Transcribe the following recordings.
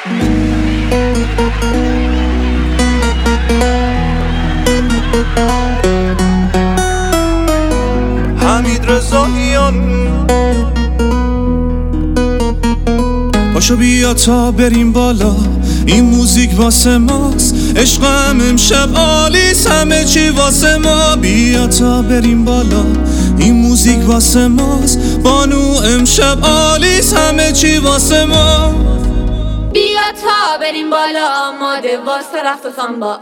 حمید رضاییان پاشو بیا تا بریم بالا، این موزیک واسه ماست، عشقم امشب آلیس، همه چی واسه ما. بیا تا بریم بالا، این موزیک واسه ماست، بانو امشب آلیس، همه چی واسه ما. بیا تا بریم بالا، آماده واسه رقص و سامبا.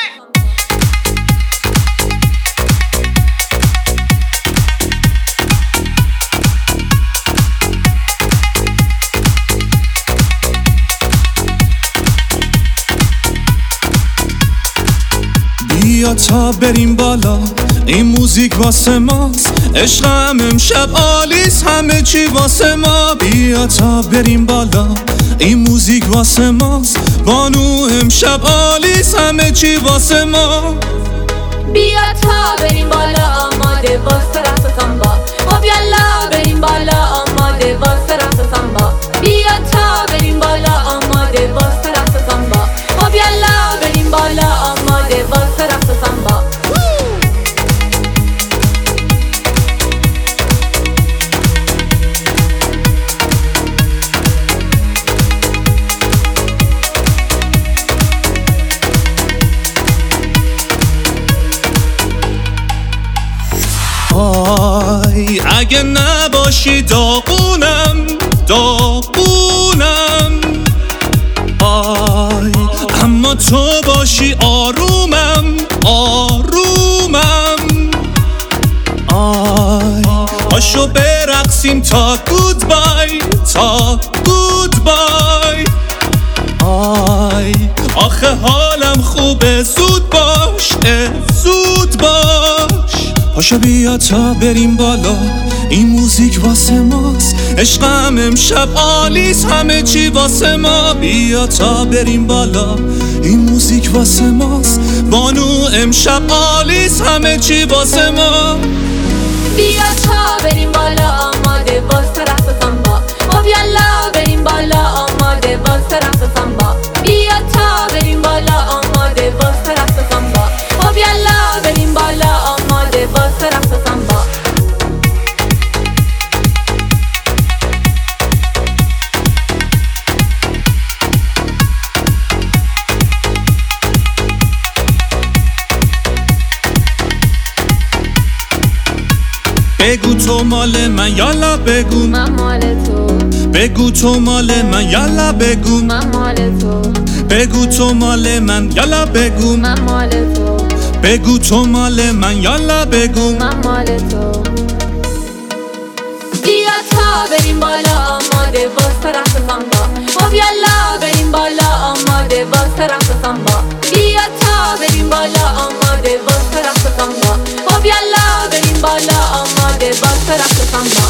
بیا تا بریم بالا، این موزیک واسه ماست، عشقم امشب آلیس، همه چی واسه ما. بیا تا بریم بالا، این موزیک واسه ماست، بانو امشب آلیس، همه چی واسه ما. بیا تا بریم بالا، آماده واسه رقص و سامبا. خب یالا بریم بالا، آماده واسه رقص و سامبا. بیا تا بریم بالا، آماده واسه رقص و سامبا. خب یالا بریم بالا، آماده واسه رقص و سامبا. آی اگه نباشی داغونم، داغونم. آی اما تو باشی آرومم، آرومم. آی پاشو برقصیم تا گودبای، تا گودبای. آی آخه حالم خوبه، زود باش، زود باش. پاشو بیا تا بریم بالا، این موزیک واسه ماست، عشقم امشب آلیس، همه چی واسه ما. بیا تا بریم بالا، این موزیک واسه ماست، بانو امشب آلیس، همه چی واسه ما. بیا تا بریم بالا، آماده واسه رقص و سامبا. خب یالا بریم بالا، آماده واسه رقص و سامبا. بیا تا بریم بالا، آماده واسه رقص و سامبا. خب یالا بریم بالا، آماده واسه رقص و سامبا. بگو تو مال من، یالا بگو من مال تو. بگو تو مال من، یالا بگو من مال تو. بگو تو مال من، یالا بگو من مال تو. بگو تو مال من، یالا بگو من مال تو. بیا تا بریم بالا، آماده واسه رقص و سامبا. خب یالا بریم بالا، آماده واسه رقص و سامبا. بیا تا بریم بالا، آماده واسه رقص و سامبا. خب یالا بریم بالا، آماده واسه رقص و سامبا.